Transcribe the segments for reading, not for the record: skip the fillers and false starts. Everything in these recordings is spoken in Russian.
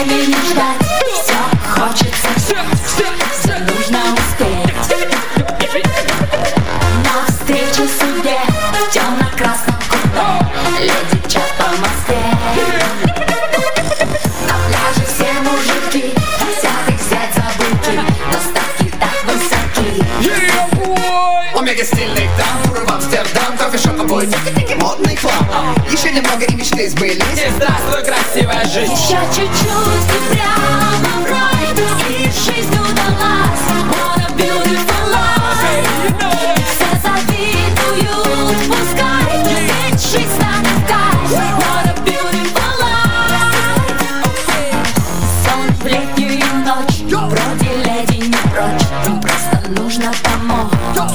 времени ждать, все хочется взять, все нужно успеть. Навстречу судьбе в темно-красном купе леди чат по Москве. На пляже все мужики хотят их взять за быки, но ставки так высоки. Омега стильный там, в Амстердам, кофешоп обои, тики-тики, модный хлам. Еще немного и мечты сбылись. И здравствуй, красивая жизнь. Еще чуть-чуть и прямо в рай, и жизнь удалась. What a beautiful life. Все завидуют, пускай, ведь жизнь станет кайф. What a beautiful life. Сон в летнюю ночь, вроде леди не прочь, им просто нужно помочь.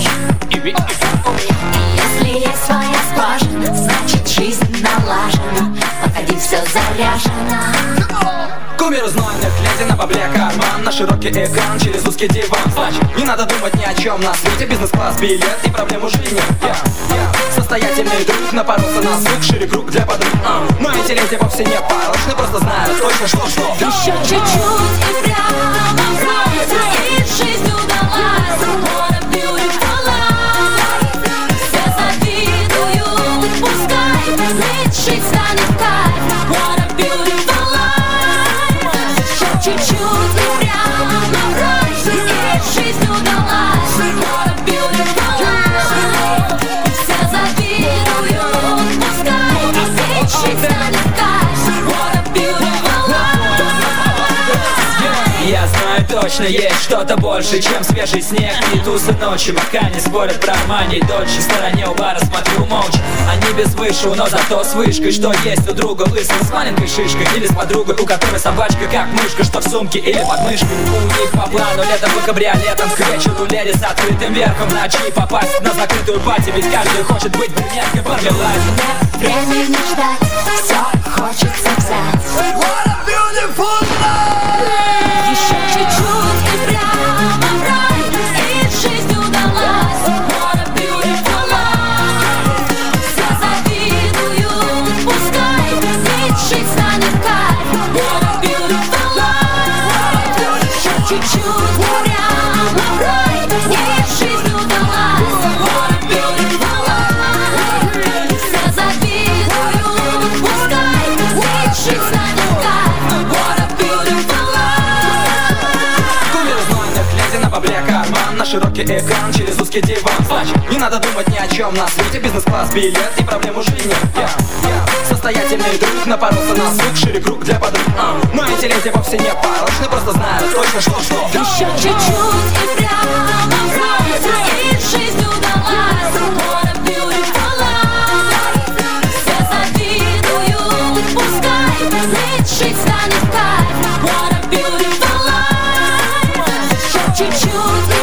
Если есть своя скважина, значит жизнь налажена. Походи, все заряжено. Кумир знойных леди на бабле карман, на широкий экран через узкий диван. Значит, не надо думать ни о чем на свете, бизнес-класс, билет и проблем уже нет. Состоятельный друг напоролся на звук, шире круг для подруг. Но эти леди вовсе не порочны, просто знают точно что. Еще чуть-чуть и прямо в рай, и жизнь удалась. What a beautiful life. Все завидуют, пускай, ведь жизнь станет кайф. What a beautiful life. Еще чуть-чуть и прямо в рай, и жизнь удалась. What a beautiful life. Все завидуют, пускай, ведь жизнь станет кайф. What a beautiful life. Я знаю точно, есть что-то больше, чем свежий снег и тусы ночи. Пока не спорят про Армани и Дольче, в стороне у бара смотрю молча. Они без вышел, но зато с вышкой, что есть у друга лысого с маленькой шишкой. Или с подругой, у которой собачка как мышка, что в сумке или под мышкой. У них по плану летом по кабриолетам, к вечеру леди с открытым верхом. В ночи попасть на закрытую пати, ведь каждый хочет быть брюнеткой Барби Лайт. Нет времени ждать, все хочется взять. What a beautiful life. Еще чуть-чуть и прямо в рай, и жизнь удалась. What a beautiful life. Все завидуют, пускай, ведь жизнь станет кайф. What a beautiful life. Еще чуть-чуть и прямо в рай, и жизнь удалась. What a beautiful life. Все завидуют, пускай, ведь жизнь станет кайф. What a beautiful life. Кумир знойных леди на бабле карман, на широкий экран через узкий диван. Значит, не надо думать ни о чем на свете, бизнес-класс, билет и проблем уже нет. Состоятельный друг напоролся на звук, шире круг для подруг. Но эти леди вовсе не порочны, просто знают точно что. Еще чуть-чуть и прямо в рай, и жизнь удалась. What a beautiful life. Все завидуют, пускай, ведь жизнь станет кайф. What a beautiful life. Еще чуть-чуть